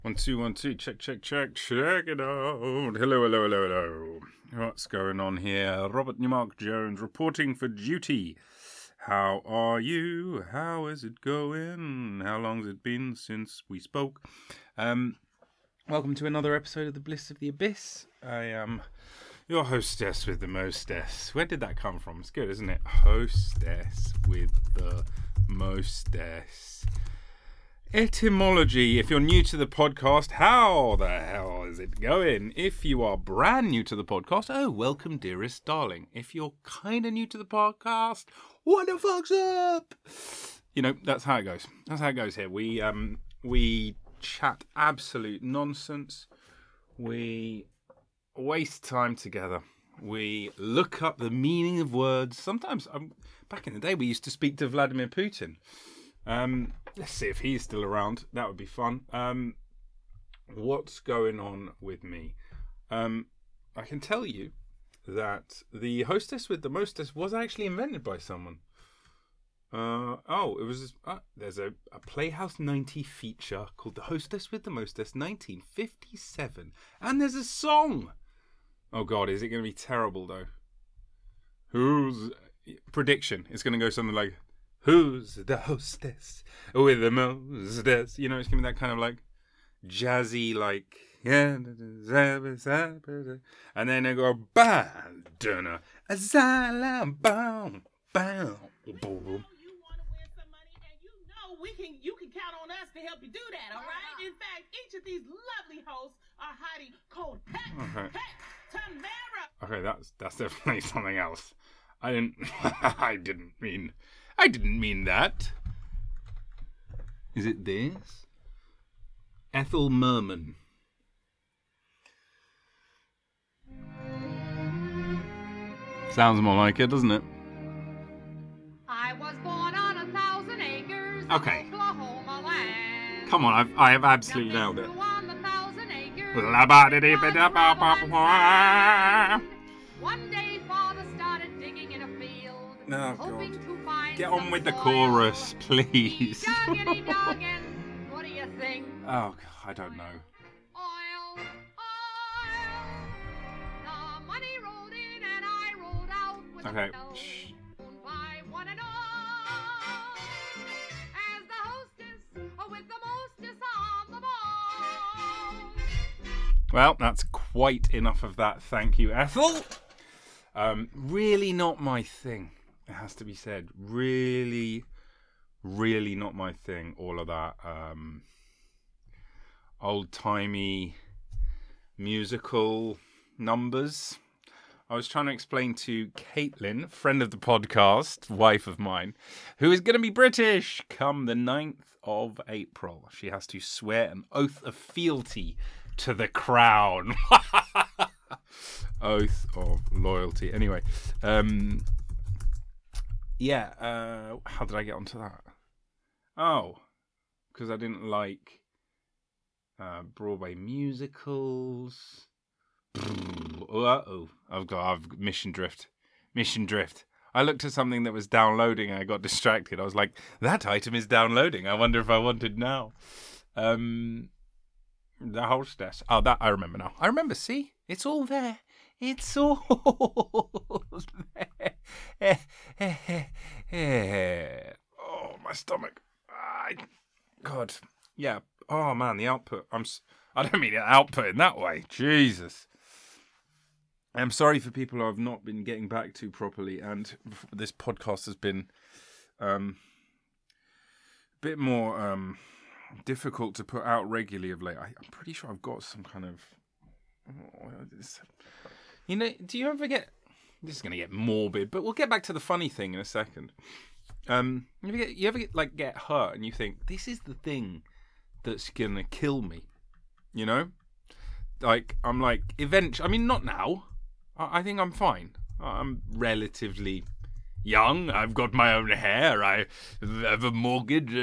1 2 1 2. Check it out. Hello. What's going on here? Robert Newmark Jones reporting for duty. How are you? How is it going? How long's it been since we spoke? Welcome to another episode of The Bliss of the Abyss. I am your hostess with the mostess. Where did that come from? It's good, isn't it? Hostess with the mostess. Etymology. If you're new to the podcast, how the hell is it going? If you are brand new to the podcast, welcome, dearest darling. If you're kind of new to the podcast, what the fuck's up? You know, that's how it goes. That's how it goes here. We chat absolute nonsense. We waste time together. We look up the meaning of words. Sometimes, back in the day, we used to speak to Vladimir Putin. Let's see if he's still around. That would be fun. What's going on with me? I can tell you that the hostess with the mostess was actually invented by someone. It was there's a Playhouse 90 feature called The Hostess with the Mostess 1957, and there's a song. Oh God, is it going to be terrible though? Who's prediction? It's going to go something like, "Who's the hostess with the mostess?" You know, it's going to be that kind of like jazzy, like, and then they go, "Bam, dunna, asylum, bam, bam, boom." You can count on us to help you do that, all right? In fact, each of these lovely hosts are hiding code Pet Tamara. Okay, that's definitely something else. I didn't mean that. Is it this? Ethel Merman. Sounds more like it, doesn't it? I was born on 1,000 acres. Okay. Oklahoma land. Come on, I have absolutely nailed it. On the 1,000 acres. One day father started digging in a field. Oh, hoping God. to find Get on some with the oil. chorus, please. Doggin. What do you think? Oh, God, I don't know. Oil. The money rolled in and I rolled out with Okay, a note shh. by one and all. As the hostess with the mostess on the ball. Well, that's quite enough of that. Thank you, Ethel. Really not my thing. It has to be said. Really not my thing. All of that old-timey musical numbers. I was trying to explain to Caitlin, friend of the podcast, wife of mine, who is going to be British come the 9th of April. She has to swear an oath of fealty to the crown. Oath of loyalty. Anyway, how did I get onto that? Oh, because I didn't like Broadway musicals. I've mission drift. I looked at something that was downloading and I got distracted. I was like, that item is downloading. I wonder if I want it now. The hostess. Oh, that I remember now. I remember, see? It's all there. It's all there. Oh, my stomach. God. Yeah. Oh, man, the output. I don't mean the output in that way. Jesus. I'm sorry for people who I've not been getting back to properly, and this podcast has been a bit more difficult to put out regularly of late. I'm pretty sure I've got some kind of... You know, do you ever get... This is going to get morbid, but we'll get back to the funny thing in a second. You ever get hurt and you think, this is the thing that's going to kill me? You know? Like, I'm like, eventually... I mean, not now. I think I'm fine. I'm relatively young. I've got my own hair. I have a mortgage.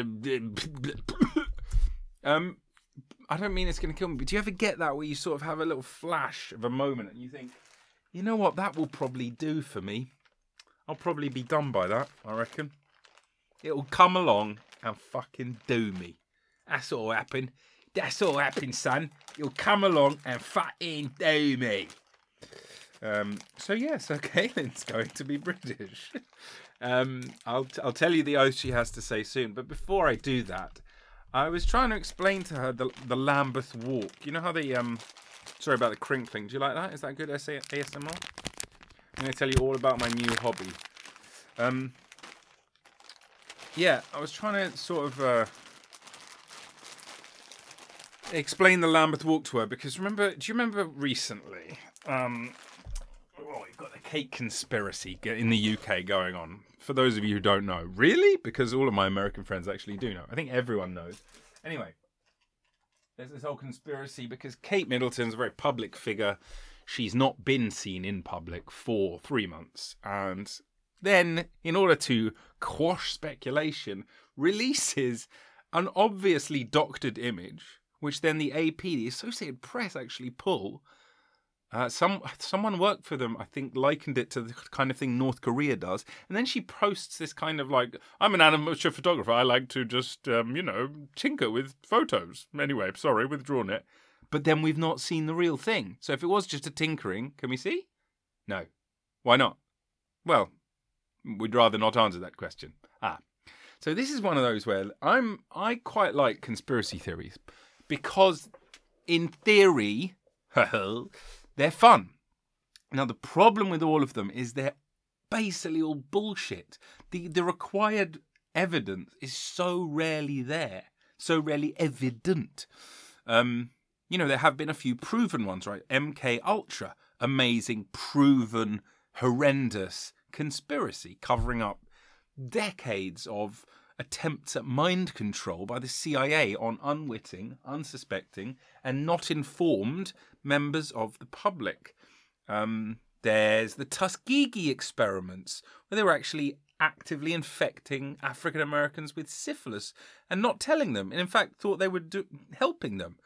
I don't mean it's going to kill me, but do you ever get that where you sort of have a little flash of a moment and you think, you know what, that will probably do for me. I'll probably be done by that, I reckon. It'll come along and fucking do me. That's what will happen. That's all happened, son. You'll come along and fucking do me. So Caitlin's going to be British. I'll tell you the oath she has to say soon. But before I do that, I was trying to explain to her the Lambeth Walk. You know how they sorry about the crinkling. Do you like that? Is that good ASMR? I'm going to tell you all about my new hobby. I was trying to sort of explain the Lambeth Walk to her because do you remember recently? You've got the cake conspiracy in the UK going on. For those of you who don't know, really? Because all of my American friends actually do know. I think everyone knows. Anyway, there's this whole conspiracy because Kate Middleton's a very public figure. She's not been seen in public for 3 months. And then, in order to quash speculation, releases an obviously doctored image, which then the AP, the Associated Press, actually pull. Someone worked for them, I think, likened it to the kind of thing North Korea does. And then she posts this kind of like, I'm an amateur photographer. I like to just, tinker with photos. Anyway, sorry, withdrawn it. But then we've not seen the real thing. So if it was just a tinkering, can we see? No. Why not? Well, we'd rather not answer that question. So this is one of those where I quite like conspiracy theories because in theory, they're fun. Now, the problem with all of them is they're basically all bullshit. The required evidence is so rarely there, so rarely evident. There have been a few proven ones, right? MK Ultra, amazing, proven, horrendous conspiracy covering up decades of attempts at mind control by the CIA on unwitting, unsuspecting, and not informed members of the public. There's the Tuskegee experiments, where they were actually actively infecting African Americans with syphilis and not telling them, and in fact thought they were helping them.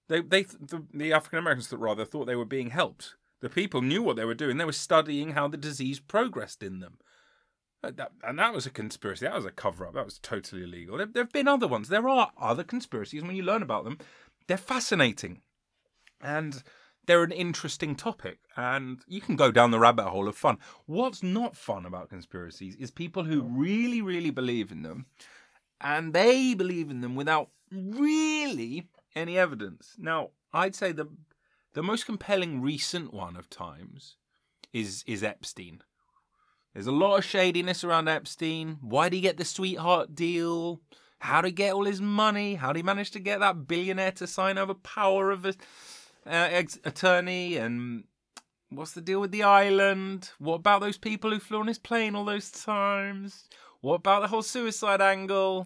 The African Americans thought they were being helped. The people knew what they were doing. They were studying how the disease progressed in them. And that was a conspiracy. That was a cover-up. That was totally illegal. There have been other ones. There are other conspiracies. When you learn about them, they're fascinating. And they're an interesting topic. And you can go down the rabbit hole of fun. What's not fun about conspiracies is people who really, really believe in them. And they believe in them without really any evidence. Now, I'd say the most compelling recent one of times is Epstein. There's a lot of shadiness around Epstein. Why did he get the sweetheart deal? How did he get all his money? How did he manage to get that billionaire to sign over power of his attorney? And what's the deal with the island? What about those people who flew on his plane all those times? What about the whole suicide angle?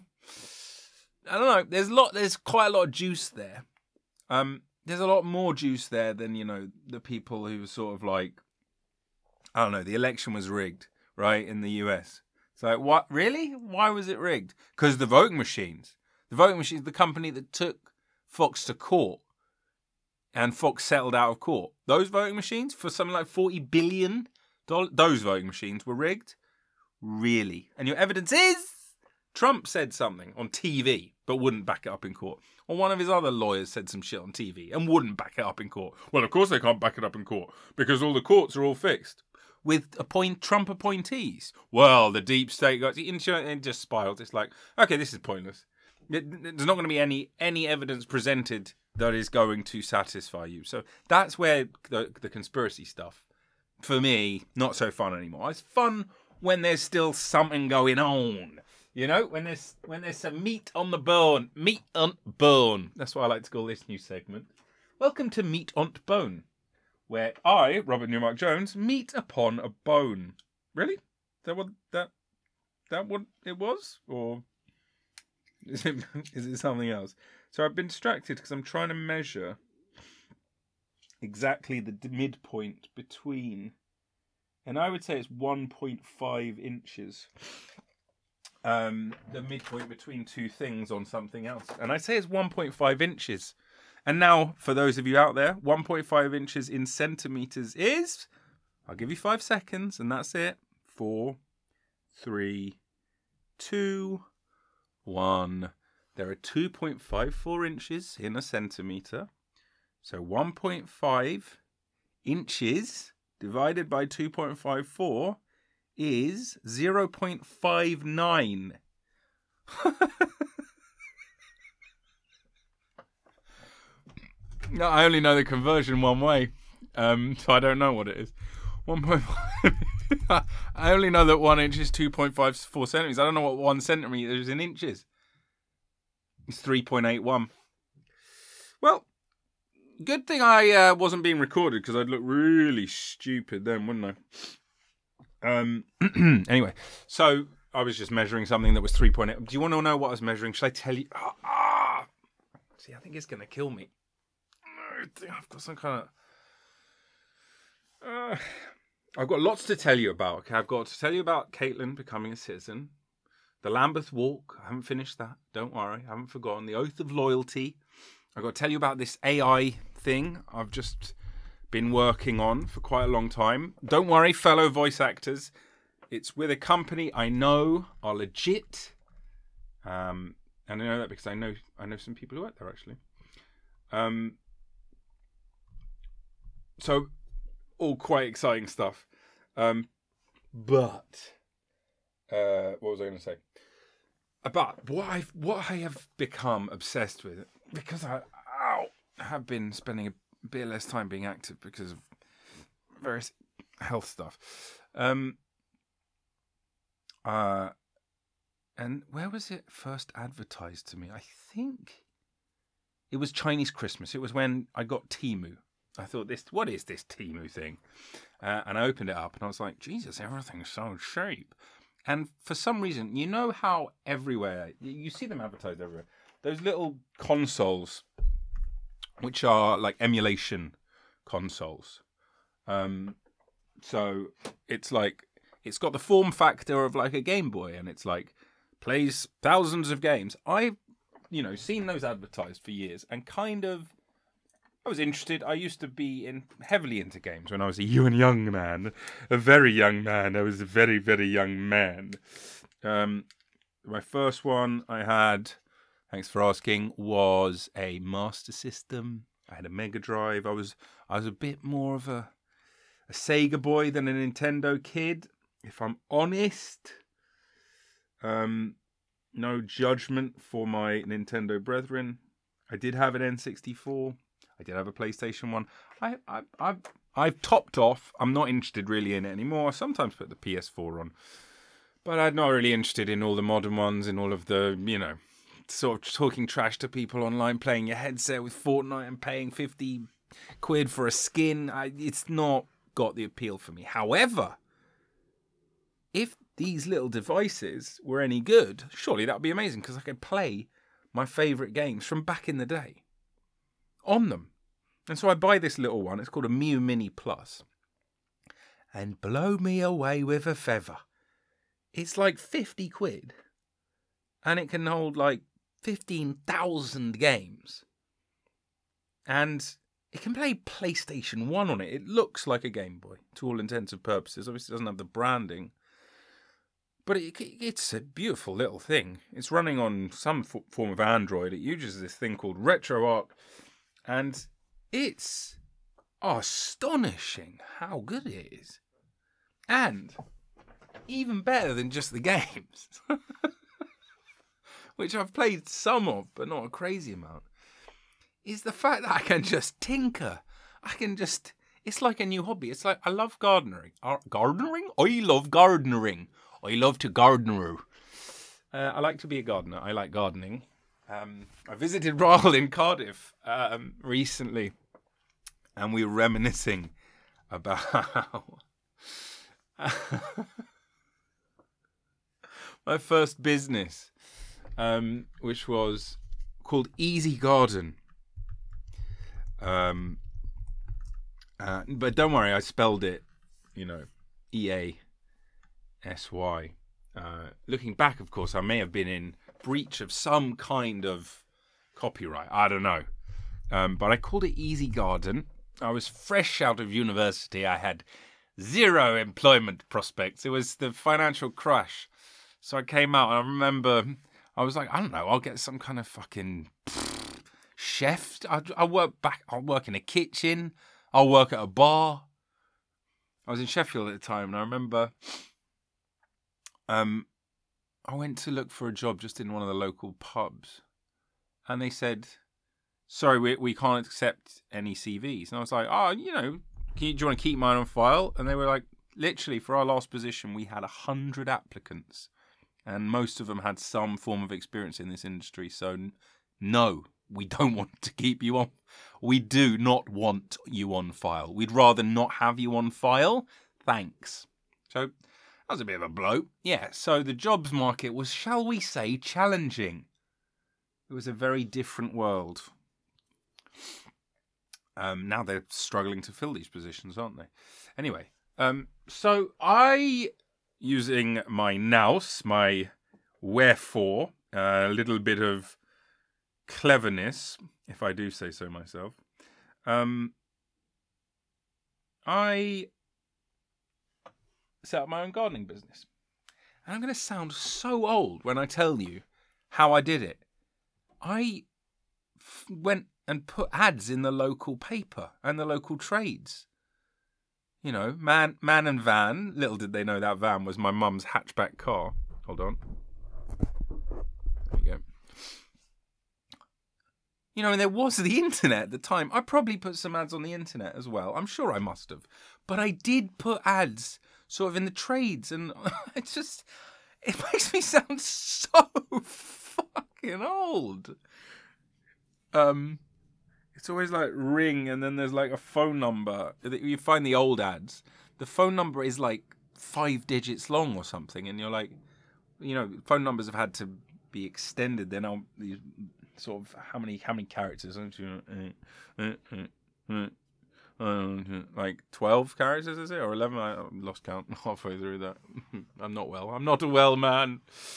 I don't know. There's quite a lot of juice there. There's a lot more juice there than, the people who were sort of like, I don't know, the election was rigged, right, in the US. It's like, what? Really? Why was it rigged? Because the voting machines. The voting machines, the company that took Fox to court, and Fox settled out of court. Those voting machines, for something like $40 billion, those voting machines were rigged? Really? And your evidence is Trump said something on TV, but wouldn't back it up in court. Or one of his other lawyers said some shit on TV and wouldn't back it up in court. Well, of course they can't back it up in court, because all the courts are all fixed with Trump appointees. Well, the deep state got it just spiraled. It's like, okay, this is pointless. There's not going to be any evidence presented that is going to satisfy you. So that's where the conspiracy stuff, for me, not so fun anymore. It's fun when there's still something going on. When there's some meat on the bone. Meat on bone. That's what I like to call this new segment. Welcome to Meat on Bone, where I, Robert Newmark Jones, meet upon a bone. Really? Is that what it was? Or is it something else? So I've been distracted because I'm trying to measure exactly the midpoint between, and I would say it's 1.5 inches. The midpoint between two things on something else. And I say it's 1.5 inches. And now, for those of you out there, 1.5 inches in centimetres is, I'll give you 5 seconds, and that's it. 4, 3, 2, 1. there are 2.54 inches in a centimetre. So 1.5 inches divided by 2.54 is 0.59. No, I only know the conversion one way, so I don't know what it is. 1.5. I only know that 1 inch is 2.54 centimetres. I don't know what 1 centimetre is in inches. It's 3.81. Well, good thing I wasn't being recorded, because I'd look really stupid then, wouldn't I? Anyway, so I was just measuring something that was 3.8. Do you want to know what I was measuring? Should I tell you? See, I think it's going to kill me. I think I've got some kind of... I've got lots to tell you about. Okay, I've got to tell you about Caitlin becoming a citizen. The Lambeth Walk. I haven't finished that. Don't worry. I haven't forgotten. The Oath of Loyalty. I've got to tell you about this AI thing I've just been working on for quite a long time. Don't worry, fellow voice actors. It's with a company I know are legit. And I know that because I know some people who work there, actually. So, all quite exciting stuff. But what was I going to say? About what I have become obsessed with, because I have been spending a bit less time being active because of various health stuff. And where was it first advertised to me? I think it was Chinese Christmas. It was when I got Temu. I thought, what is this Temu thing? And I opened it up and I was like, Jesus, everything's so cheap. And for some reason, you know how everywhere, you see them advertised everywhere, those little consoles, which are like emulation consoles. So it's like, it's got the form factor of like a Game Boy, and it's like, plays thousands of games. I've, seen those advertised for years, and kind of, I was interested. I used to be heavily into games when I was a young man. A very young man. I was a very, very young man. My first one I had, thanks for asking, was a Master System. I had a Mega Drive. I was a bit more of a Sega boy than a Nintendo kid, if I'm honest. No judgment for my Nintendo brethren. I did have an N64. I did have a PlayStation 1. I've topped off. I'm not interested really in it anymore. I sometimes put the PS4 on. But I'm not really interested in all the modern ones, and all of the, sort of talking trash to people online, playing your headset with Fortnite and paying 50 quid for a skin. It's not got the appeal for me. However, if these little devices were any good, surely that would be amazing, because I could play my favourite games from back in the day on them. And so I buy this little one. It's called a Miu Mini Plus. And blow me away with a feather. It's like 50 quid. And it can hold like 15,000 games. And it can play PlayStation 1 on it. It looks like a Game Boy to all intents and purposes. Obviously it doesn't have the branding. But it's a beautiful little thing. It's running on some form of Android. It uses this thing called RetroArch. And it's astonishing how good it is. And even better than just the games, which I've played some of, but not a crazy amount, is the fact that I can just tinker. It's like a new hobby. It's like, I love gardening. Gardening? I love gardening. I love to gardener. I like to be a gardener. I like gardening. I visited Royal in Cardiff recently, and we were reminiscing about my first business, which was called Easy Garden. But don't worry, I spelled it, EASY. Looking back, of course, I may have been in breach of some kind of copyright. I don't know. But I called it Easy Garden. I was fresh out of university. I had zero employment prospects. It was the financial crash. So I came out, and I remember I was like, I don't know, I'll get some kind of fucking chef. I'll work in a kitchen. I'll work at a bar. I was in Sheffield at the time, and I remember I went to look for a job just in one of the local pubs, and they said, sorry, we can't accept any CVs. And I was like, oh, do you want to keep mine on file? And they were like, literally, for our last position, we had 100 applicants, and most of them had some form of experience in this industry. So, no, we don't want to keep you on. We do not want you on file. We'd rather not have you on file. Thanks. So, that was a bit of a blow. Yeah, so the jobs market was, shall we say, challenging. It was a very different world. Now they're struggling to fill these positions, aren't they? Anyway, so I, using my nous, my wherefore, a little bit of cleverness, if I do say so myself, I set up my own gardening business. And I'm going to sound so old when I tell you how I did it. I went and put ads in the local paper and the local trades. You know, man and van. Little did they know that van was my mum's hatchback car. Hold on. There you go. You know, and there was the internet at the time. I probably put some ads on the internet as well. I'm sure I must have. But I did put ads sort of in the trades, and it makes me sound so fucking old. It's always like ring, and then there's like a phone number. You find the old ads. The phone number is like 5 digits long or something, and you're like, phone numbers have had to be extended. They're now these sort of how many characters? Like 12 characters, is it, or 11? I lost count halfway through that. I'm not well. I'm not a well man.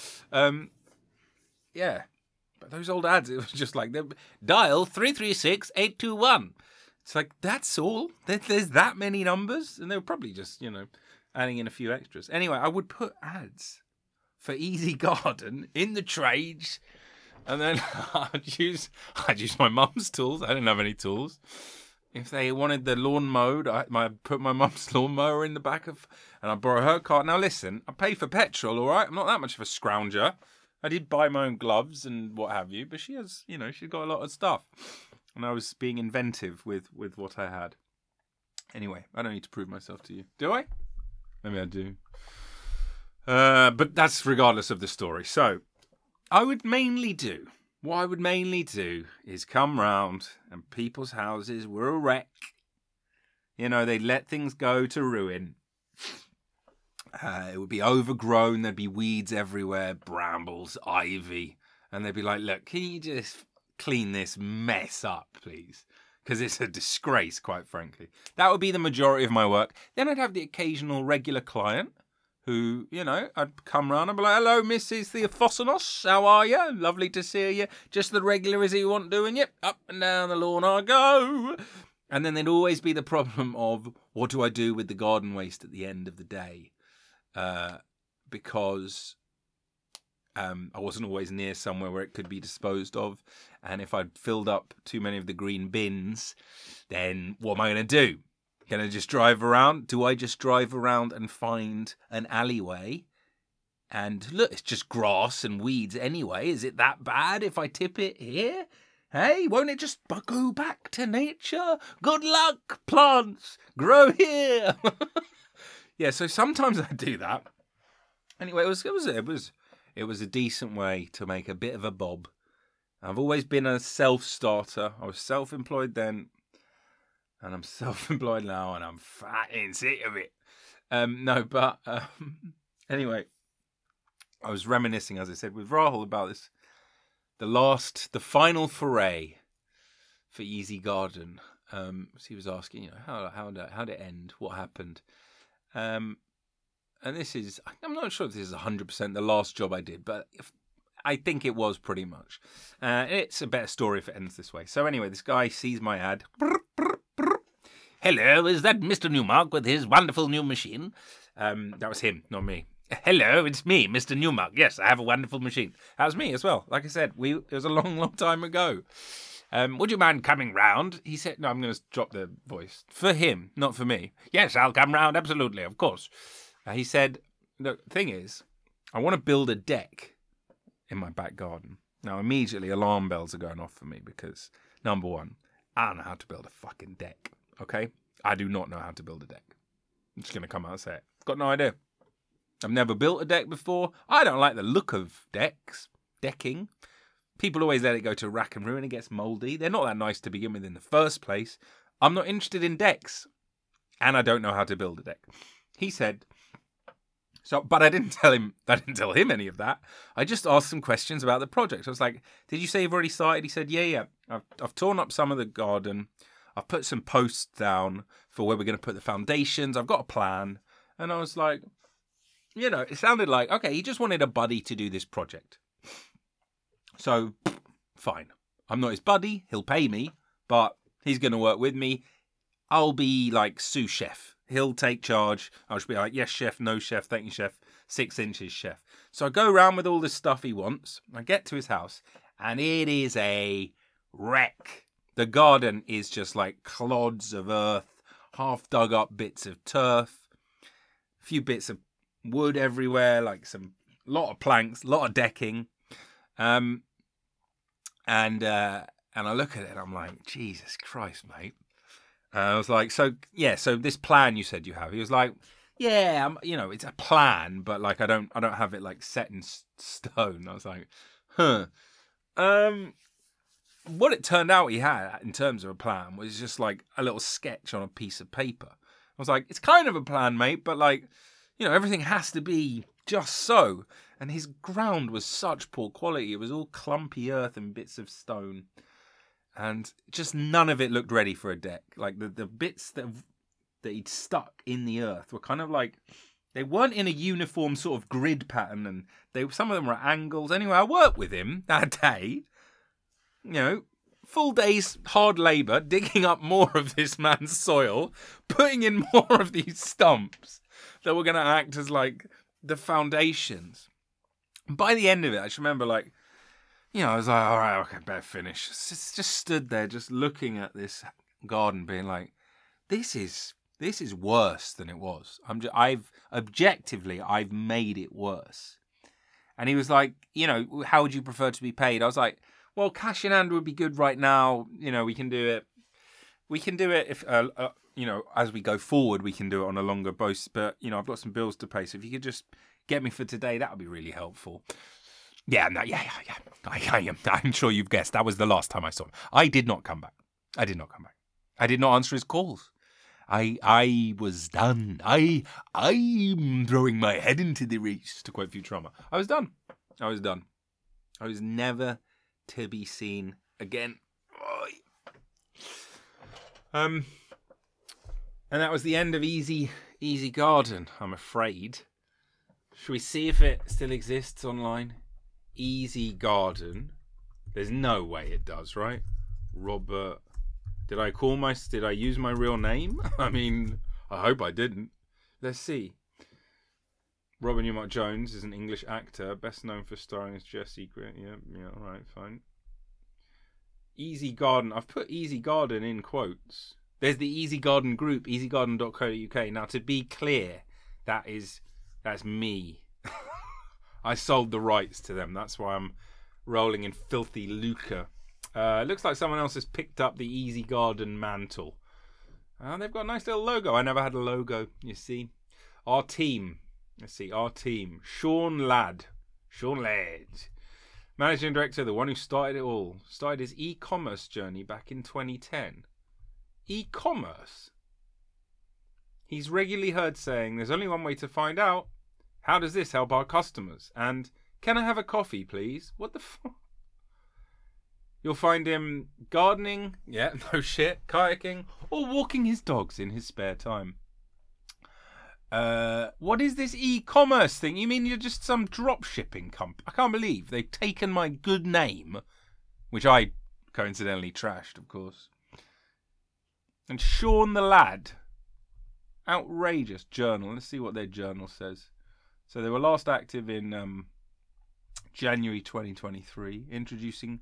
Yeah. But those old ads, it was just like, dial 336-821. It's like, that's all? There's that many numbers? And they were probably just, adding in a few extras. Anyway, I would put ads for Easy Garden in the trades. And then I'd use my mum's tools. I didn't have any tools. If they wanted the lawn mowed, I put my mum's lawnmower in the back of, and I borrow her car. Now listen, I pay for petrol, all right? I'm not that much of a scrounger. I did buy my own gloves and what have you, but she has, she's got a lot of stuff. And I was being inventive with what I had. Anyway, I don't need to prove myself to you. Do I? Maybe I do. But that's regardless of the story. So, what I would mainly do is come round and people's houses were a wreck. They'd let things go to ruin. It would be overgrown. There'd be weeds everywhere, brambles, ivy. And they'd be like, look, can you just clean this mess up, please? Because it's a disgrace, quite frankly. That would be the majority of my work. Then I'd have the occasional regular client who, I'd come round and be like, hello, Mrs. Theophosanos, how are you? Lovely to see you. Just the regular as you want doing, yep, up and down the lawn I go. And then there'd always be the problem of, what do I do with the garden waste at the end of the day? Because I wasn't always near somewhere where it could be disposed of. And if I'd filled up too many of the green bins, then what am I going to do? Can I just drive around? Do I just drive around and find an alleyway? And look, it's just grass and weeds anyway. Is it that bad if I tip it here? Hey, won't it just go back to nature? Good luck, plants. Grow here. Yeah, so sometimes I do that. Anyway, it was a decent way to make a bit of a bob. I've always been a self-starter. I was self-employed then, and I'm self-employed now, and I'm fucking sick of it. Anyway, I was reminiscing, as I said, with Rahul about this. The final foray for Easy Garden. So he was asking, how did it end? What happened? And this is, I'm not sure if this is 100% the last job I did, but I think it was pretty much. It's a better story if it ends this way. So anyway, this guy sees my ad. Hello, is that Mr. Newmark with his wonderful new machine? That was him, not me. Hello, it's me, Mr. Newmark. Yes, I have a wonderful machine. That was me as well. Like I said, it was a long, long time ago. Would you mind coming round? He said, no, I'm going to drop the voice. For him, not for me. Yes, I'll come round, absolutely, of course. He said, the thing is, I want to build a deck in my back garden. Now, immediately, alarm bells are going off for me because, number one, I don't know how to build a fucking deck, okay? I do not know how to build a deck. I'm just going to come out and say it. I've got no idea. I've never built a deck before. I don't like the look of decking. People always let it go to rack and ruin. It gets mouldy. They're not that nice to begin with in the first place. I'm not interested in decks. And I don't know how to build a deck. He said... but I didn't tell him any of that. I just asked some questions about the project. I was like, did you say you've already started? He said, yeah. I've torn up some of the garden. I've put some posts down for where we're going to put the foundations. I've got a plan. And I was like, it sounded like, okay, he just wanted a buddy to do this project. So, fine. I'm not his buddy. He'll pay me, but he's going to work with me. I'll be like sous chef. He'll take charge. I'll just be like, yes, chef, no, chef, thank you, chef, 6 inches, chef. So I go around with all the stuff he wants. I get to his house, and it is a wreck. The garden is just like clods of earth, half dug up bits of turf, a few bits of wood everywhere, like lot of planks, lot of decking. And I look at it and I'm like, Jesus Christ, mate. I was like, so this plan you said you have. He was like, yeah, it's a plan, but like I don't have it like set in stone. I was like, huh. What it turned out he had in terms of a plan was just like a little sketch on a piece of paper. I was like, it's kind of a plan, mate, but like, everything has to be just so. And his ground was such poor quality. It was all clumpy earth and bits of stone. And just none of it looked ready for a deck. Like the bits that he'd stuck in the earth were kind of like, they weren't in a uniform sort of grid pattern. And some of them were at angles. Anyway, I worked with him that day. Full day's hard labour, digging up more of this man's soil, putting in more of these stumps that were going to act as like the foundations. By the end of it, I just remember like, I was like, all right, okay, better finish. Just stood there, just looking at this garden, being like, this is worse than it was. I've made it worse. And he was like, how would you prefer to be paid? I was like, well, cash in hand would be good right now. We can do it. We can do it if, as we go forward, we can do it on a longer boost. But, I've got some bills to pay. So if you could just get me for today, that would be really helpful. Yeah. I'm sure you've guessed. That was the last time I saw him. I did not come back. I did not answer his calls. I was done. I'm throwing my head into the reach, to quote Futurama. I was done. I was never to be seen again. And that was the end of Easy Garden, I'm afraid. Should we see if it still exists online? Easy Garden. There's no way it does, right? Robert. Did I use my real name? I mean, I hope I didn't. Let's see. Robert Newmark Jones is an English actor, best known for starring as Jesse. Yeah, all right, fine. Easy Garden. I've put Easy Garden in quotes. There's the Easy Garden group, easygarden.co.uk. Now, to be clear, that's me. I sold the rights to them. That's why I'm rolling in filthy lucre. Looks like someone else has picked up the Easy Garden mantle. They've got a nice little logo. I never had a logo, you see. Our team. Let's see, our team. Sean Ladd. Managing director, the one who started it all. Started his e-commerce journey back in 2010. E-commerce? He's regularly heard saying, there's only one way to find out. How does this help our customers? And, can I have a coffee, please? What the fuck? You'll find him gardening, yeah, no shit, kayaking, or walking his dogs in his spare time. What is this e-commerce thing? You mean you're just some drop shipping company? I can't believe they've taken my good name, which I coincidentally trashed, of course. And Sean the Lad. Outrageous journal. Let's see what their journal says. So they were last active in January 2023, introducing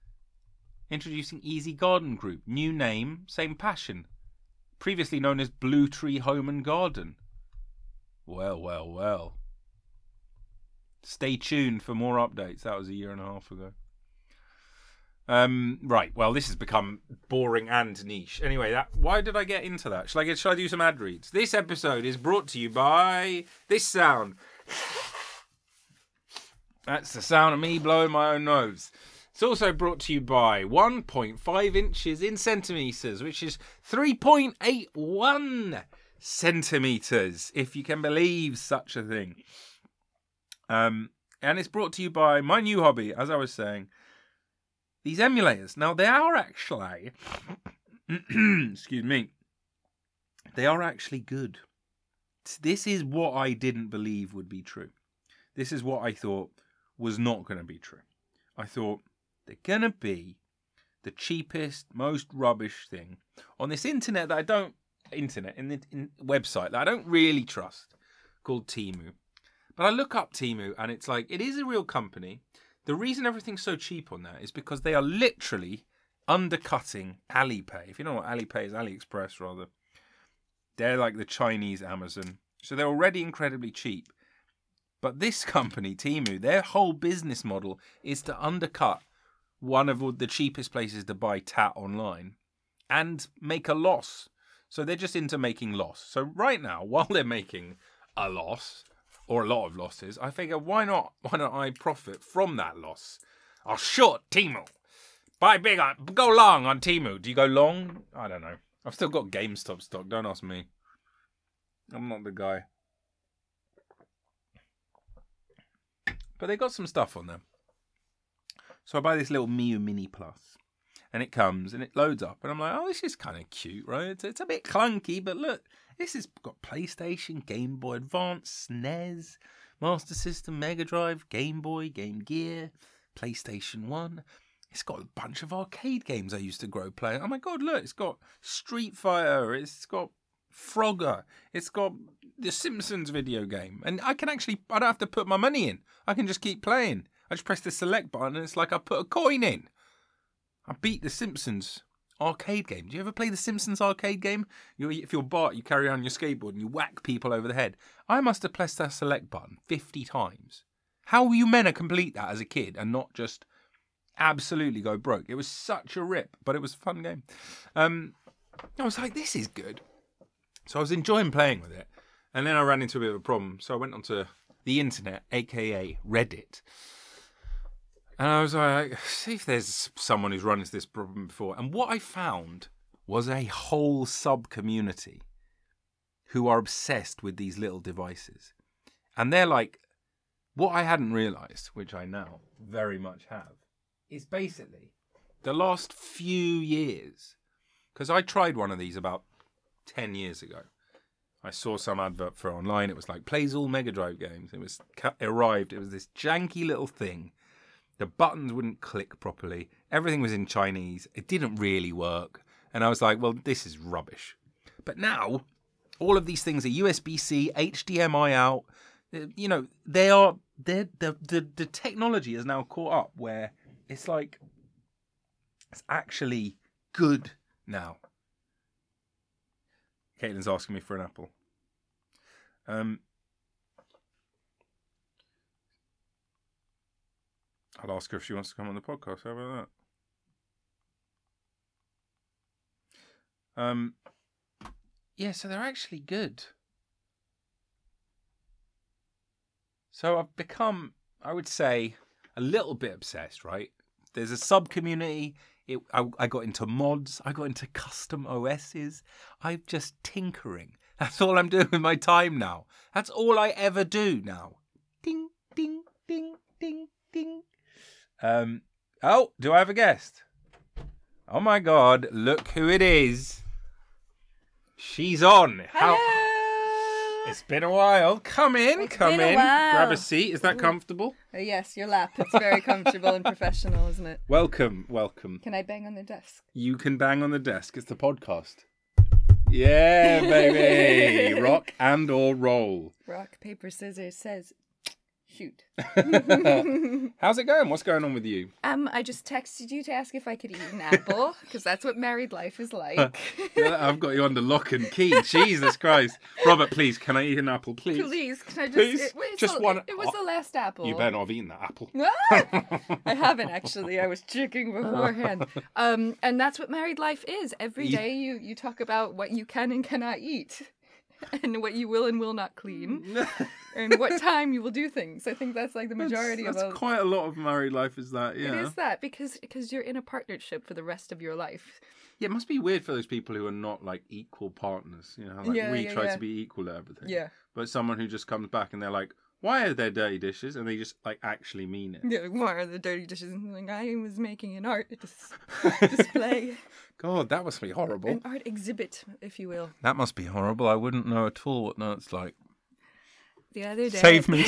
Easy Garden Group. New name, same passion. Previously known as Blue Tree Home and Garden. Well. Stay tuned for more updates. That was a year and a half ago. Right, well, this has become boring and niche. Anyway, why did I get into that? Shall I do some ad reads? This episode is brought to you by this sound. That's the sound of me blowing my own nose. It's also brought to you by 1.5 inches in centimetres, which is 3.81 centimetres, if you can believe such a thing. And it's brought to you by my new hobby, as I was saying, these emulators. Now, they are actually, excuse me, they are actually good. This is what I didn't believe would be true. This is what I thought was not going to be true. I thought they're going to be the cheapest, most rubbish thing on this internet that I don't, website that I don't really trust, called Temu. But I look up Temu and it's like, it is a real company. The reason everything's so cheap on there is because they are literally undercutting Alipay. If you know what Alipay is, AliExpress rather. They're like the Chinese Amazon. So they're already incredibly cheap. But this company, Temu, their whole business model is to undercut one of the cheapest places to buy tat online and make a loss. So they're just into making loss. So right now, while they're making a loss, or a lot of losses, I figure, why not I profit from that loss? I'll short Temu. Buy big, go long on Temu. Do you go long? I don't know. I've still got GameStop stock. Don't ask me. I'm not the guy. But they got some stuff on there. So I buy this little Miu Mini Plus. And it comes and it loads up. And I'm like, oh, this is kind of cute, right? It's a bit clunky, but look. This has got PlayStation, Game Boy Advance, SNES, Master System, Mega Drive, Game Boy, Game Gear, PlayStation 1. It's got a bunch of arcade games I used to grow playing. Oh my God, look, it's got Street Fighter, it's got Frogger, it's got the Simpsons video game. And I don't have to put my money in. I can just keep playing. I just press the select button and it's like I put a coin in. I beat the Simpsons arcade game. Do you ever play the Simpsons arcade game? If you're Bart, you carry on your skateboard and you whack people over the head. I must have pressed that select button 50 times. How were you meant to complete that as a kid and not just absolutely go broke? It was such a rip, but it was a fun game. I was like, this is good. So I was enjoying playing with it. And then I ran into a bit of a problem. So I went onto the internet, aka Reddit. And I was like, see if there's someone who's run into this problem before. And what I found was a whole sub-community who are obsessed with these little devices. And they're like, what I hadn't realised, which I now very much have, is basically the last few years. Because I tried one of these about 10 years ago. I saw some advert for online. It was like, plays all Mega Drive games. It was this janky little thing. The buttons wouldn't click properly. Everything was in Chinese. It didn't really work. And I was like, well, this is rubbish. But now, all of these things are USB-C, HDMI out. You know, the technology is now caught up where it's like, it's actually good now. Caitlin's asking me for an apple. I'll ask her if she wants to come on the podcast. How about that? Yeah, so they're actually good. So I've become, I would say, a little bit obsessed, right? There's a sub-community. I got into mods. I got into custom OSs. I'm just tinkering. That's all I'm doing with my time now. That's all I ever do now. Ding, ding, ding, ding, ding. Oh, do I have a guest? Oh my God, look who it is. She's on. Hello. It's been a while. Come in. Grab a seat. Is that comfortable? Yes, your lap. It's very comfortable and professional, isn't it? Welcome. Can I bang on the desk? You can bang on the desk. It's the podcast. Yeah, baby. Rock and or roll. Rock, paper, scissors says, shoot. How's it going? What's going on with you? I just texted you to ask if I could eat an apple, because that's what married life is like. I've got you under lock and key. Jesus Christ. Robert, please, can I eat an apple, please? Please, can I just... Please? Just one. It was the last apple. You better not have eaten that apple. I haven't, actually. I was checking beforehand. And that's what married life is. Every day you talk about what you can and cannot eat. And what you will and will not clean. And what time you will do things. I think that's like the majority of That's quite a lot of married life, is that? Yeah. It is that, because you're in a partnership for the rest of your life. Yeah, it must be weird for those people who are not like equal partners. You know, how, like we try to be equal at everything. Yeah. But someone who just comes back and they're like, why are there dirty dishes? And they just like actually mean it. Yeah, why are the dirty dishes? And like, I was making an art display. God, that must be horrible. An art exhibit, if you will. That must be horrible. I wouldn't know at all what that's like. The other day. Save me.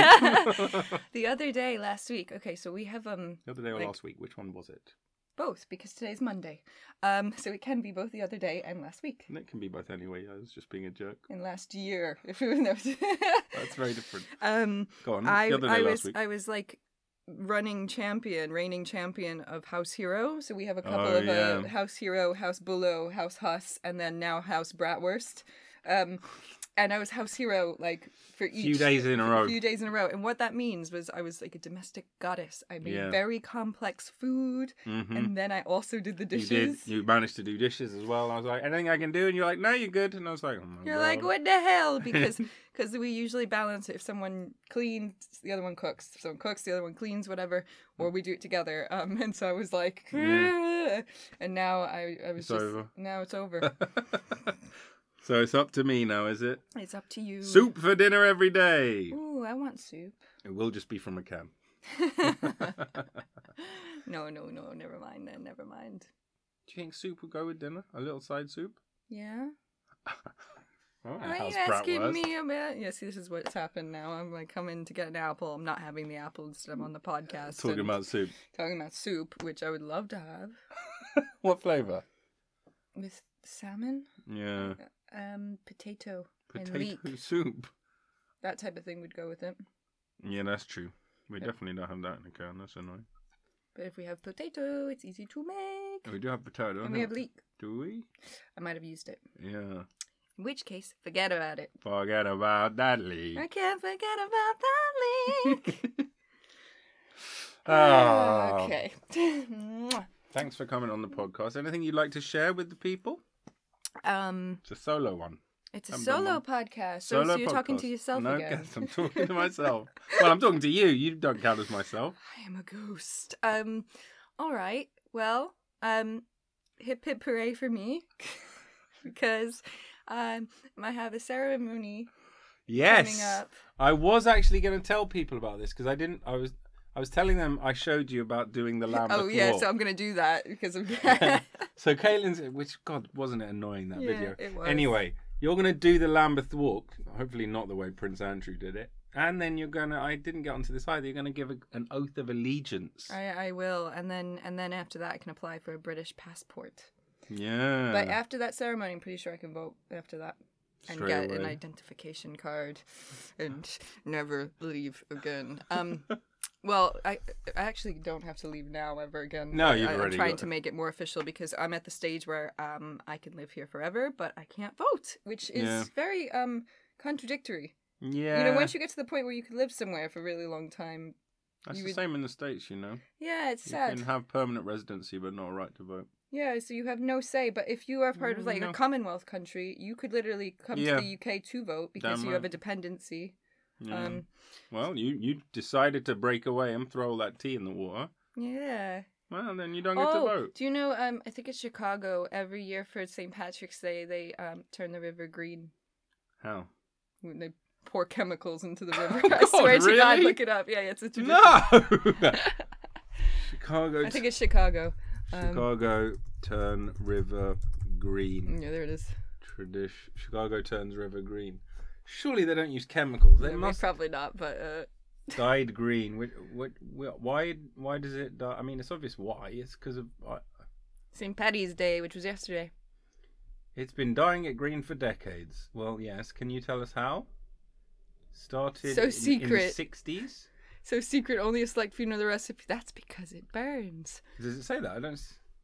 The other day, last week. Okay, so we have The other day or last week? Which one was it? both, because today's Monday. So it can be both the other day and last week. And it can be both anyway. I was just being a jerk. And last year, if it was no. That's very different. Go on. The other day last week. I was like reigning champion of House Hero. So we have a couple of House Hero, House Bullo, House Huss, and then now House Bratwurst. And I was House Hero like for each few days in a row. And what that means was I was like a domestic goddess. I made very complex food, and then I also did the dishes. You managed to do dishes as well. I was like, anything I can do, and you're like, no, you're good. And I was like, oh my You're God. like, what the hell? Because we usually balance it. If someone cleans, the other one cooks. If someone cooks, the other one cleans, whatever, or we do it together. And so I was like, and now I was now it's over. So it's up to me now, is it? It's up to you. Soup for dinner every day. Ooh, I want soup. It will just be from a can. No, never mind then, never mind. Do you think soup would go with dinner? A little side soup? Yeah. Are you asking me about... Yeah, see, this is what's happened now. I'm like coming to get an apple. I'm not having the apple instead. I'm on the podcast. Talking about soup. Talking about soup, which I would love to have. What flavour? With salmon? Yeah. Potato and Potato leek. soup. That type of thing would go with it. Yeah, that's true. We definitely don't have that in the can. That's annoying. But if we have potato, it's easy to make. We do have potato. And we have leek. Do we? I might have used it. Yeah. In which case, forget about it. Forget about that leek. I can't forget about that leek. Oh. Okay. Thanks for coming on the podcast. Anything you'd like to share with the people? It's a solo one. It's a solo podcast. So you're talking to yourself again. No, I'm talking to myself. Well, I'm talking to you. You don't count as myself. I am a ghost. All right. Well, hip hip hooray for me. Because I have a ceremony coming up. I was actually going to tell people about this because I was telling them I showed you about doing the Lambeth Oh, yeah, walk. so I'm going to do that because of... So Caitlin's... Which, God, wasn't it annoying, that video? It was. Anyway, you're going to do the Lambeth walk. Hopefully not the way Prince Andrew did it. And then you're going to... I didn't get onto this either. You're going to give an oath of allegiance. I will. And then after that, I can apply for a British passport. Yeah. But after that ceremony, I'm pretty sure I can vote after that. And Straight get away. an identification card and never leave again. Well, I actually don't have to leave now ever again. No, you've I'm already trying got to make it more official because I'm at the stage where I can live here forever, but I can't vote, which is very contradictory. Yeah. You know, once you get to the point where you could live somewhere for a really long time. That's the same in the States, you know. Yeah, it's You sad. can have permanent residency but not a right to vote. Yeah, so you have no say. But if you are part of like a Commonwealth country, you could literally come to the UK to vote because you have a dependency. Yeah. Well, you decided to break away and throw all that tea in the water. Yeah. Well, then you don't get to vote. Do you know, I think it's Chicago, every year for St. Patrick's Day, they turn the river green. How? When they pour chemicals into the river. I swear to really? God, look it up. Yeah, it's a tradition. No! Chicago. I think it's Chicago. Chicago turn river green. Yeah, there it is. Chicago turns river green. Surely they don't use chemicals. They must Probably not, but... dyed green. Why does it dye? I mean, it's obvious why. It's because of... St. Paddy's Day, which was yesterday. It's been dyeing it green for decades. Well, yes. Can you tell us how? Started So in the secret. 60s? So secret, only a select few know the recipe. That's because it burns. Does it say that? I don't...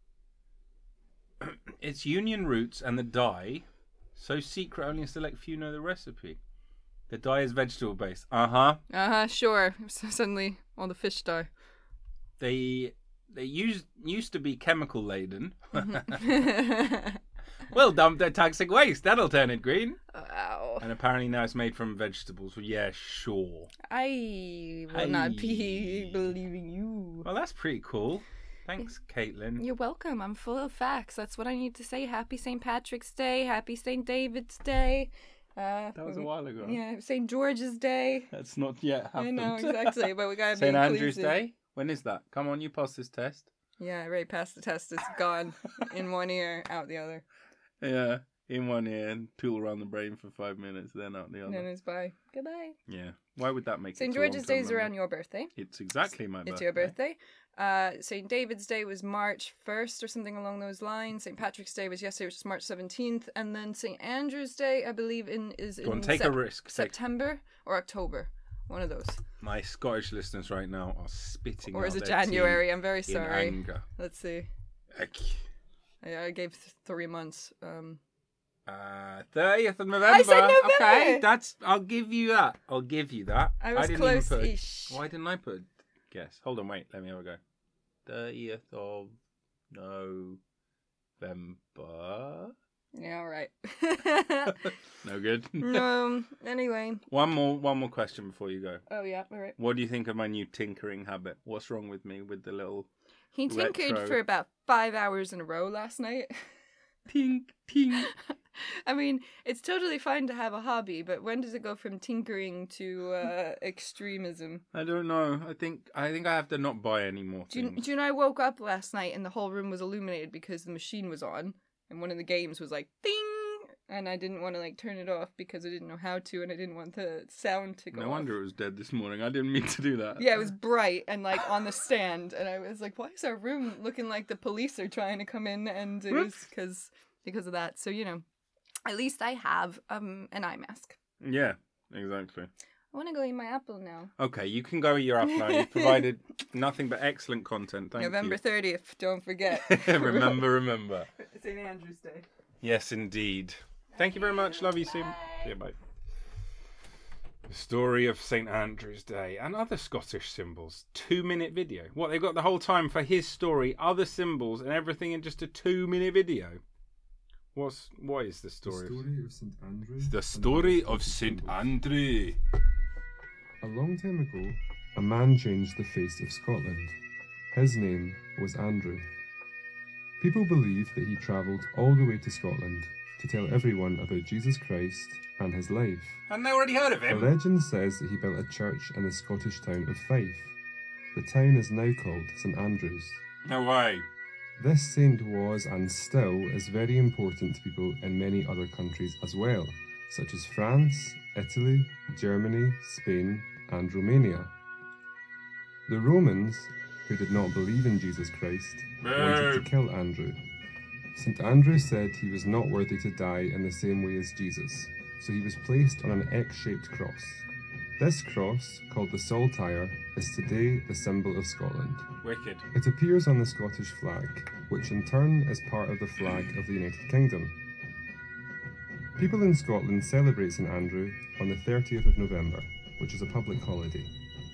It's Union roots and the dye. So secret, only a select few know the recipe. The dye is vegetable based. Sure. So suddenly, all the fish die. They used to be chemical laden. Well, dump their toxic waste. That'll turn it green. Wow. And apparently now it's made from vegetables. Well, yeah, sure. I will not be believing you. Well, that's pretty cool. Thanks, Caitlin. You're welcome. I'm full of facts. That's what I need to say. Happy St. Patrick's Day. Happy St. David's Day. That was a while ago. Yeah, St. George's Day. That's not yet happened. I know, exactly. But we gotta be St. Andrew's inclusive. Day? When is that? Come on, you pass this test. Yeah, I already passed the test. It's gone. In one ear, out the other. Yeah, in one ear and tool around the brain for 5 minutes, then out the And then other. it's bye. Goodbye. Yeah. Why would that make it St. so long George's to Day is remember? around your birthday. It's exactly my birthday. It's your birthday. St. David's Day was March 1st or something along those lines. St. Patrick's Day was yesterday, which is March 17th. And then St. Andrew's Day, I believe, is Go on, in take a risk. September or October. One of those. My Scottish listeners right now are spitting Or out is it their tea January? I'm very in sorry. anger. Let's see. Heck. I gave 3 months. 30th of November. I said November. Okay, I'll give you that. I was didn't close. even put Ish. Why didn't I put a guess? Hold on, wait. Let me have a go. 30th of November. Yeah, all right. No good. No. Anyway. One more question before you go. Oh yeah. All right. What do you think of my new tinkering habit? What's wrong with me with the little He tinkered retro? for about 5 hours in a row last night. tink tink? I mean, it's totally fine to have a hobby, but when does it go from tinkering to extremism? I don't know. I think I have to not buy any more Do things. you know I woke up last night and the whole room was illuminated because the machine was on, and one of the games was like ding, and I didn't want to like turn it off because I didn't know how to, and I didn't want the sound to go No off. wonder it was dead this morning. I didn't mean to do that. Yeah, it was bright and like on the stand, and I was like, "Why is our room looking like the police are trying to come in?" And it was because of that. So you know, at least I have an eye mask. Yeah, exactly. I want to go eat my apple now. Okay, you can go eat your apple now. You've provided nothing but excellent content. Thank November 30th. Don't forget. you. remember. St. Andrew's Day. Yes, indeed. Thank you very much. Love you soon. See you, bye. The story of St. Andrew's Day and other Scottish symbols. 2-minute video. What, they've got the whole time for his story, other symbols, and everything in just a 2-minute video? What is the story? The story of St. Andrew. The story of St. Andrew. A long time ago, a man changed the face of Scotland. His name was Andrew. People believe that he travelled all the way to Scotland to tell everyone about Jesus Christ and his life. Hadn't they already heard of The him? legend says that he built a church in the Scottish town of Fife. The town is now called St. Andrews. No way. This saint was and still is very important to people in many other countries as well, such as France, Italy, Germany, Spain, and Romania. The Romans, who did not believe in Jesus Christ, wanted to kill Andrew. St. Andrew said he was not worthy to die in the same way as Jesus, so he was placed on an X-shaped cross. This cross, called the Saltire, is today the symbol of Scotland. Wicked. It appears on the Scottish flag, which in turn is part of the flag of the United Kingdom. People in Scotland celebrate St. Andrew on the 30th of November, which is a public holiday.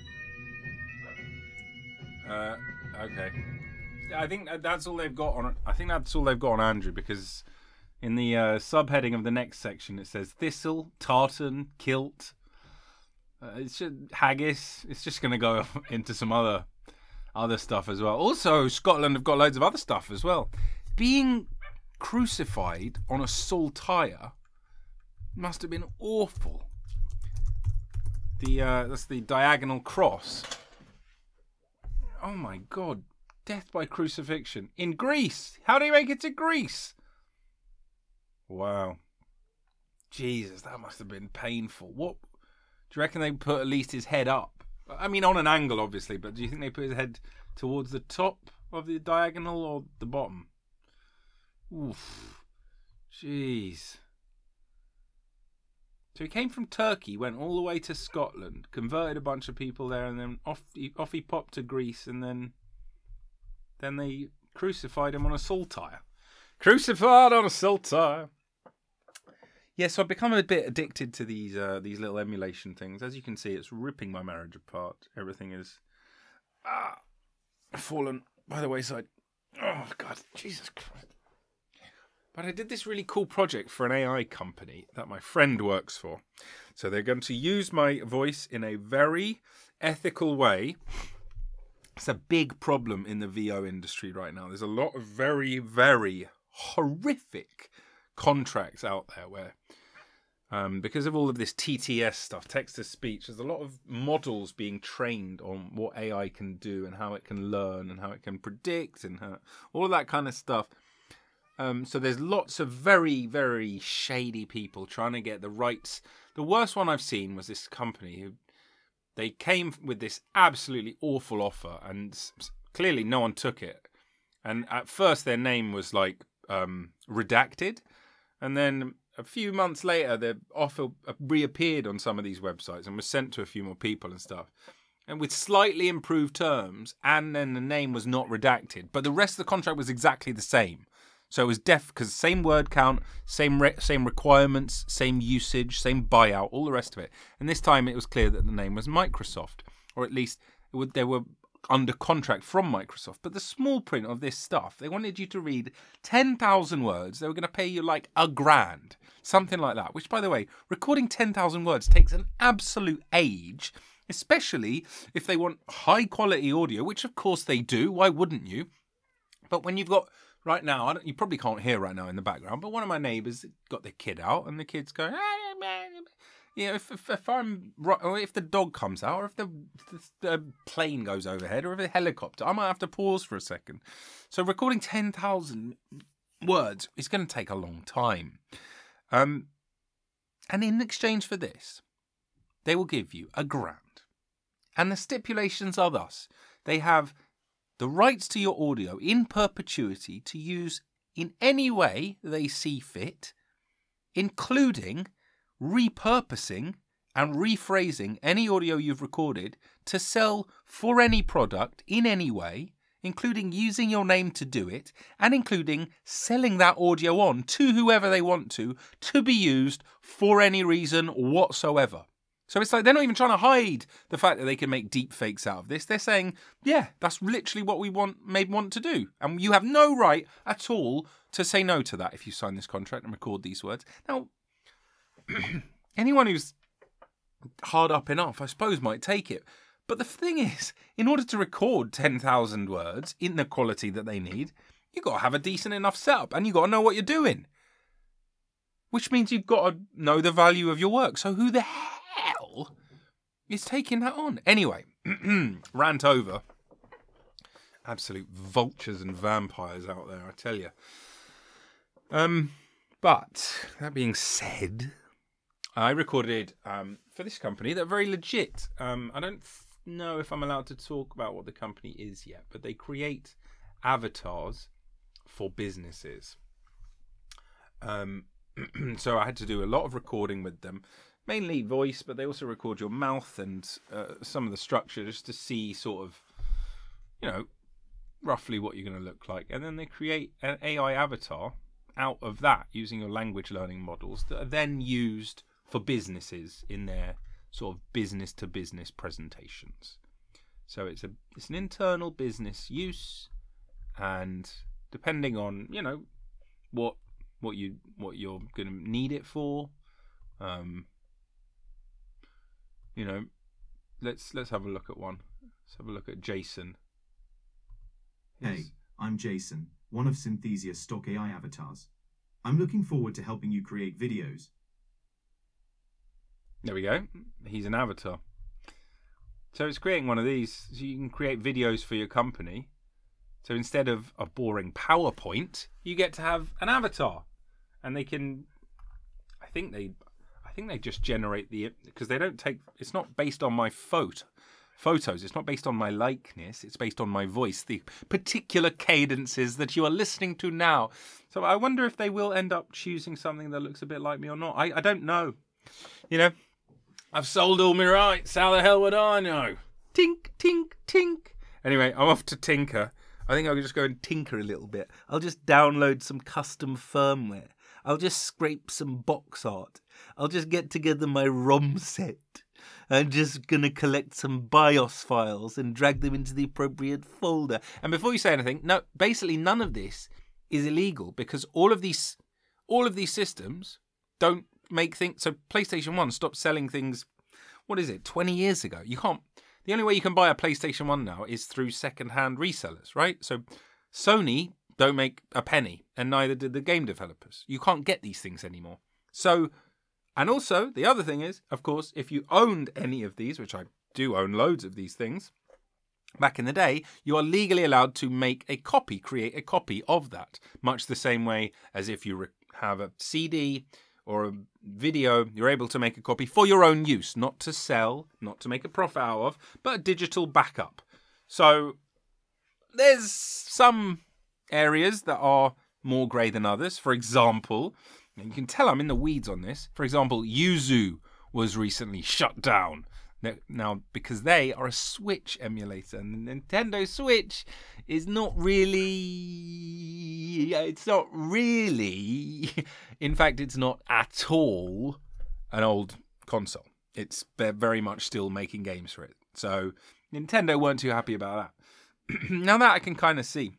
Okay. I think that's all they've got on. I think that's all they've got on Andrew, because in the subheading of the next section it says thistle, tartan, kilt. It's just haggis. It's just going to go into some other stuff as well. Also, Scotland have got loads of other stuff as well. Being crucified on a saltire must have been awful. That's the diagonal cross. Oh my God. Death by crucifixion. In Greece. How do you make it to Greece? Wow. Jesus, that must have been painful. What? Do you reckon they put at least his head up? I mean, on an angle, obviously, but do you think they put his head towards the top of the diagonal or the bottom? Oof. Jeez. So he came from Turkey, went all the way to Scotland, converted a bunch of people there, and then off he popped to Greece, and then they crucified him on a saltire. Crucified on a saltire. Yeah, so I've become a bit addicted to these little emulation things. As you can see, it's ripping my marriage apart. Everything is fallen by the wayside. Oh, God, Jesus Christ. But I did this really cool project for an AI company that my friend works for. So they're going to use my voice in a very ethical way. It's a big problem in the VO industry right now. There's a lot of very, very horrific contracts out there where, because of all of this TTS stuff, text-to-speech, there's a lot of models being trained on what AI can do and how it can learn and how it can predict and all of that kind of stuff. So there's lots of very, very shady people trying to get the rights. The worst one I've seen was this company who they came with this absolutely awful offer, and clearly no one took it. And at first their name was like redacted, and then a few months later their offer reappeared on some of these websites and was sent to a few more people and stuff, and with slightly improved terms, and then the name was not redacted, but the rest of the contract was exactly the same. So it was because same word count, same requirements, same usage, same buyout, all the rest of it. And this time it was clear that the name was Microsoft, or at least they were under contract from Microsoft. But the small print of this stuff, they wanted you to read 10,000 words. They were going to pay you like $1,000, something like that. Which, by the way, recording 10,000 words takes an absolute age, especially if they want high quality audio, which of course they do. Why wouldn't you? But when you've got right now, you probably can't hear right now in the background, but one of my neighbours got their kid out, and the kid's going, you know, if the dog comes out, or if the plane goes overhead, or if the helicopter, I might have to pause for a second. So recording 10,000 words is going to take a long time. And in exchange for this, they will give you $1,000. And the stipulations are thus: they have the rights to your audio in perpetuity to use in any way they see fit, including repurposing and rephrasing any audio you've recorded to sell for any product in any way, including using your name to do it, and including selling that audio on to whoever they want to be used for any reason whatsoever. So it's like they're not even trying to hide the fact that they can make deep fakes out of this. They're saying, yeah, that's literally what we may want to do. And you have no right at all to say no to that if you sign this contract and record these words. Now, anyone who's hard up enough, I suppose, might take it. But the thing is, in order to record 10,000 words in the quality that they need, you've got to have a decent enough setup and you've got to know what you're doing. Which means you've got to know the value of your work. So who the hell is taking that on? Anyway, rant over. Absolute vultures and vampires out there, I tell you. But that being said, I recorded for this company. They're very legit. I don't know if I'm allowed to talk about what the company is yet, but they create avatars for businesses. So I had to do a lot of recording with them, mainly voice, but they also record your mouth and some of the structure just to see sort of, you know, roughly what you're going to look like. And then they create an AI avatar out of that using your language learning models that are then used for businesses in their sort of business to business presentations. So it's an internal business use, and depending on, you know, what you're going to need it for, you know, let's have a look at one. Let's have a look at Jason. Hey, I'm Jason, one of Synthesia's stock AI avatars. I'm looking forward to helping you create videos. There we go. He's an avatar. So it's creating one of these so you can create videos for your company. So instead of a boring PowerPoint, you get to have an avatar. And they can, I think they just generate because they don't take, it's not based on my photo. photos. It's not based on my likeness. It's based on my voice, the particular cadences that you are listening to now. So I wonder if they will end up choosing something that looks a bit like me or not. I don't know. You know, I've sold all my rights. How the hell would I know? Tink, tink, tink. Anyway, I'm off to tinker. I think I'll just go and tinker a little bit. I'll just download some custom firmware. I'll just scrape some box art. I'll just get together my ROM set. I'm just going to collect some BIOS files and drag them into the appropriate folder. And before you say anything, no, basically none of this is illegal because all of these systems don't make things. So PlayStation 1 stopped selling things, 20 years ago? You can't. The only way you can buy a PlayStation 1 now is through second-hand resellers, right? So Sony don't make a penny, and neither did the game developers. You can't get these things anymore. So, and also, the other thing is, of course, if you owned any of these, which I do own loads of these things, back in the day, you are legally allowed to make a copy, create a copy of that, much the same way as if you have a CD or a video, you're able to make a copy for your own use, not to sell, not to make a profit out of, but a digital backup. So there's some areas that are more grey than others. For example, and you can tell I'm in the weeds on this. For example, Yuzu was recently shut down. Now, because they are a Switch emulator, and the Nintendo Switch is not really... It's not really... In fact, it's not at all an old console. They're very much still making games for it. So, Nintendo weren't too happy about that. Now that I can kind of see.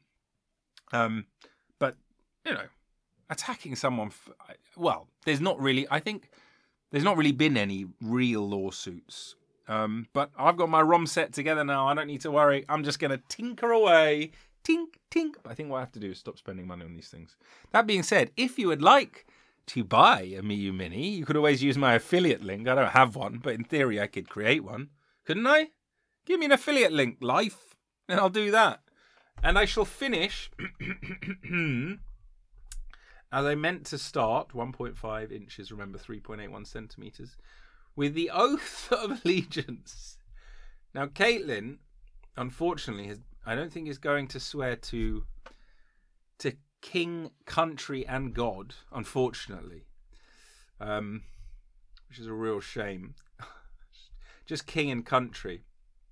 But, you know, attacking someone... there's not really... I think there's not really been any real lawsuits. But I've got my ROM set together now. I don't need to worry. I'm just going to tinker away. Tink, tink. But I think what I have to do is stop spending money on these things. That being said, if you would like to buy a Miyoo Mini, you could always use my affiliate link. I don't have one, but in theory I could create one. Couldn't I? Give me an affiliate link, Life, and I'll do that. And I shall finish, as I meant to start, 1.5 inches, remember 3.81 centimetres, with the Oath of Allegiance. Now, Caitlin, unfortunately, I don't think is going to swear to King, Country, and God, unfortunately, which is a real shame. Just King and Country.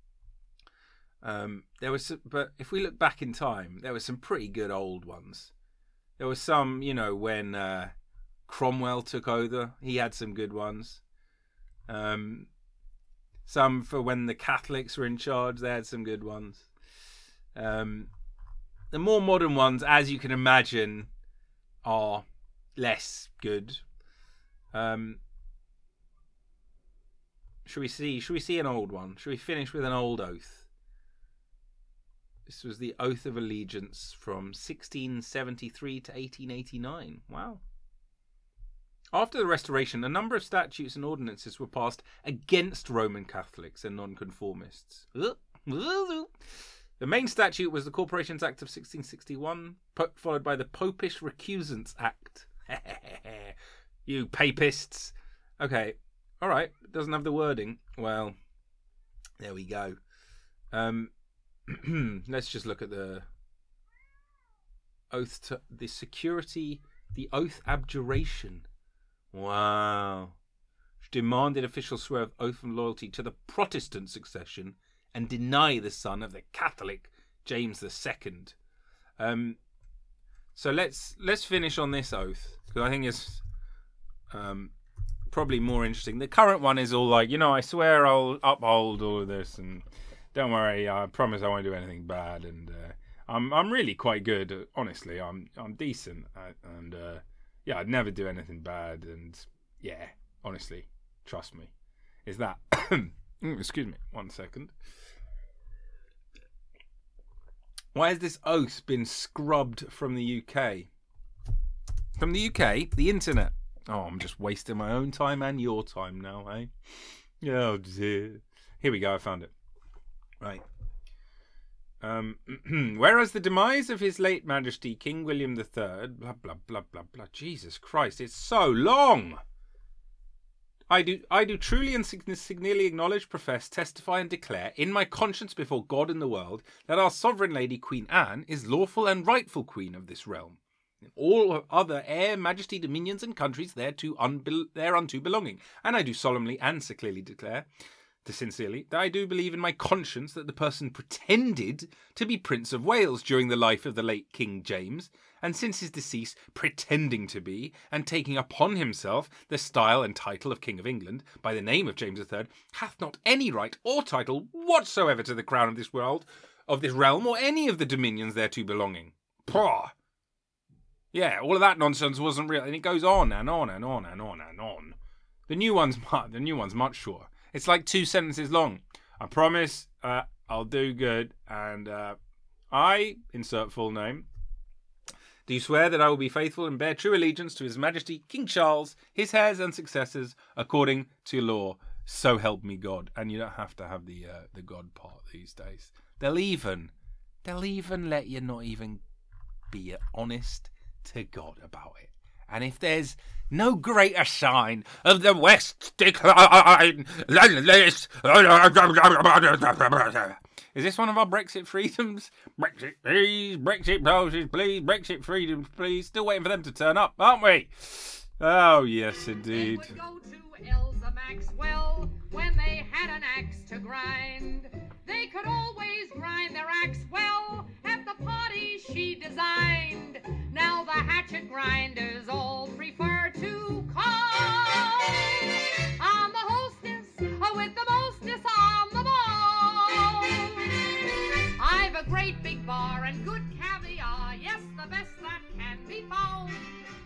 But if we look back in time, there were some pretty good old ones. There were some, when Cromwell took over, he had some good ones. Some for when the Catholics were in charge, they had some good ones. The more modern ones, as you can imagine, are less good. Should we see an old one? Should we finish with an old oath? This was the Oath of Allegiance from 1673 to 1889. Wow. After the Restoration, a number of statutes and ordinances were passed against Roman Catholics and nonconformists. The main statute was the Corporations Act of 1661, followed by the Popish Recusants Act. You papists. Okay, all right. It doesn't have the wording. Well, there we go. Let's just look at the oath to the security, the oath abjuration. Wow. Demanded officials swear of oath and loyalty to the Protestant succession and deny the son of the Catholic James II. So let's finish on this oath, because I think it's probably more interesting. The current one is all like, I swear I'll uphold all of this, and don't worry, I promise I won't do anything bad, and I'm really quite good. Honestly, I'm decent, and I'd never do anything bad, and yeah, honestly, trust me. Is that? Excuse me, 1 second. Why has this oath been scrubbed from the UK? From the UK, the internet. Oh, I'm just wasting my own time and your time now, eh? Oh dear. Here we go, I found it. Right. Whereas the demise of His late Majesty King William III, blah, blah, blah, blah, blah. Jesus Christ, it's so long. I do truly and sincerely acknowledge, profess, testify and declare in my conscience before God and the world that our sovereign lady Queen Anne is lawful and rightful queen of this realm, and all other heir, majesty, dominions and countries thereunto belonging. And I do solemnly and securely declare, sincerely, that I do believe in my conscience that the person pretended to be Prince of Wales during the life of the late King James, and since his decease pretending to be, and taking upon himself the style and title of King of England by the name of James III, hath not any right or title whatsoever to the crown of this world, of this realm, or any of the dominions thereto belonging. Pah! Yeah, all of that nonsense wasn't real, and it goes on and on and on and on and on. The new one's much shorter. It's like 2 sentences long. I promise I'll do good, and I, insert full name, do swear that I will be faithful and bear true allegiance to His Majesty King Charles, his heirs and successors, according to law. So help me God. And you don't have to have the God part these days. They'll even let you not even be honest to God about it. And if there's no greater sign of the West's decline than this... Is this one of our Brexit freedoms? Brexit, please. Brexit policies, please. Brexit freedoms, please. Still waiting for them to turn up, aren't we? Oh, yes, indeed. They would go to Elsa Maxwell when they had an axe to grind. They could always grind their axe well at the party she designed. Now the hatchet grinders all prefer to call on the hostess with the mostest on the ball. I've a great big bar and good caviar, yes, the best that can be found.